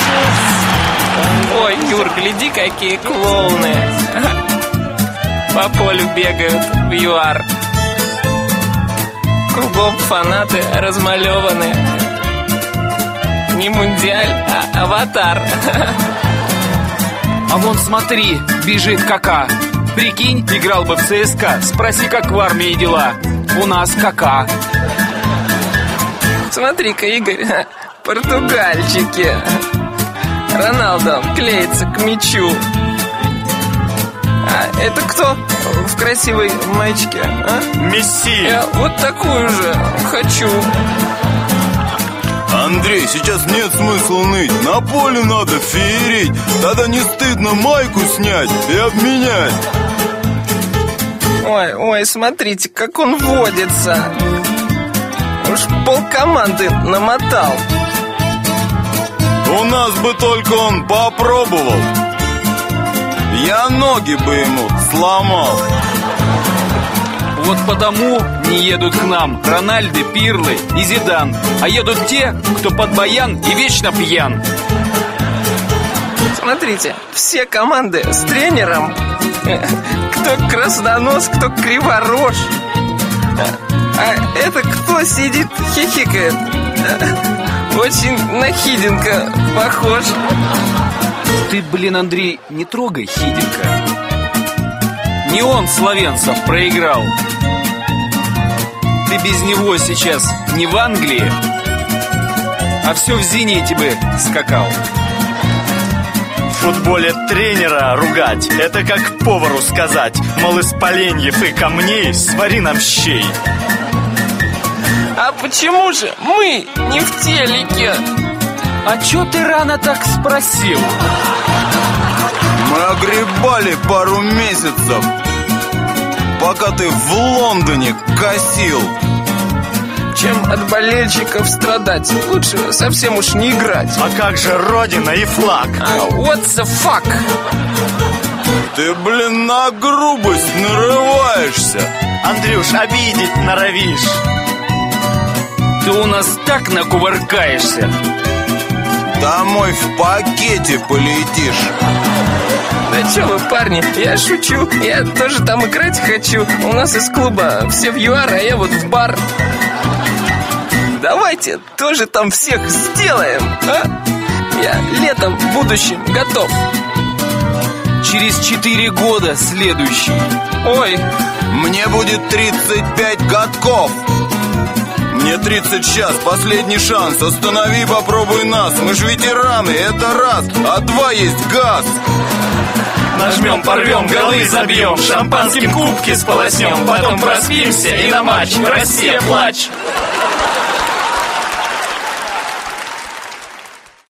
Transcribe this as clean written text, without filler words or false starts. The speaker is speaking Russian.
Ой, Юр, гляди, какие клоуны. По полю бегают в ЮАР. Кругом фанаты размалеваны. Не Мундиаль, а Аватар. А вон смотри, бежит Кака. Прикинь, играл бы в ЦСКА. Спроси, как в армии дела. У нас Кака. Смотри-ка, Игорь, португальчики. Роналдо клеится к мячу. А это кто в красивой маечке, а? Месси. Я вот такую же хочу. Андрей, сейчас нет смысла ныть. На поле надо феерить. Тогда не стыдно майку снять и обменять. Ой, смотрите, как он водится. Уж полкоманды намотал. У нас бы только он попробовал. Я ноги бы ему сломал. Вот потому не едут к нам Рональдо, Пирлы и Зидан, а едут те, кто под баян и вечно пьян. Смотрите, все команды с тренером. Кто краснонос, кто криворож. А это кто сидит, хихикает? Очень на Хиденко похож. Ты, блин, Андрей, не трогай Хиденко. Не он словенцев проиграл. Ты без него сейчас не в Англии, а все в «Зените» бы скакал. В футболе тренера ругать — это как повару сказать: мол, из поленьев и камней свари нам щей. А почему же мы не в телеке? А чё ты рано так спросил? Мы огребали пару месяцев, пока ты в Лондоне косил. Чем от болельщиков страдать, лучше совсем уж не играть. А как же родина и флаг? What the fuck? Ты, блин, на грубость нарываешься. Андрюш, обидеть норовишь. Ты у нас так накувыркаешься. Домой в пакете полетишь. Да чё вы, парни, я шучу. Я тоже там играть хочу. У нас из клуба все в ЮАР, а я вот в бар. Давайте тоже там всех сделаем, а? Я летом в будущем готов. Через 4 года следующий. Ой, мне будет 35 годков. Мне 30 сейчас, последний шанс. Останови, попробуй нас. Мы ж ветераны, это раз. А два есть газ. Нажмем, порвем, голы забьем, шампанским кубки сполоснем, потом проспимся и на матч Россия плачь.